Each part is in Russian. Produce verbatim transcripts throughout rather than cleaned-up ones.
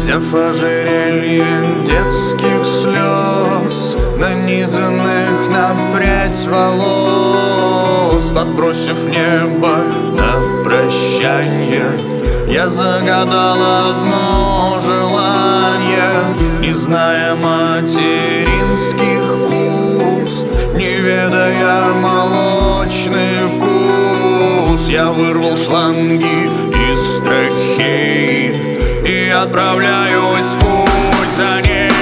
Взяв ожерелье детских слез, нанизанных на прядь волос, подбросив небо на прощанье, я загадал одно желание, не зная материнских уст, не ведая молочный вкус. Я вырвал шланги из трахеи и отправляюсь в путь за нею.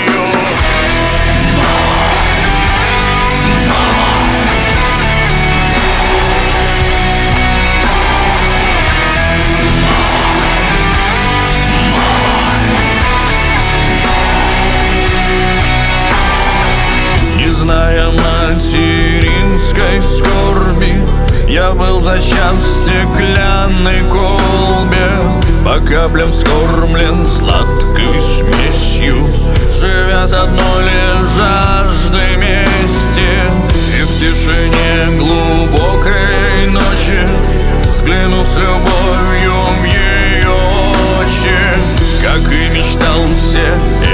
Зная материнской скорби, я был зачат в стеклянной колбе, по каплям вскормлен сладкой смесью, живя с одной лишь жаждой мести. И в тишине глубокой ночи, взглянув с любовью в ее очи, как и мечтал все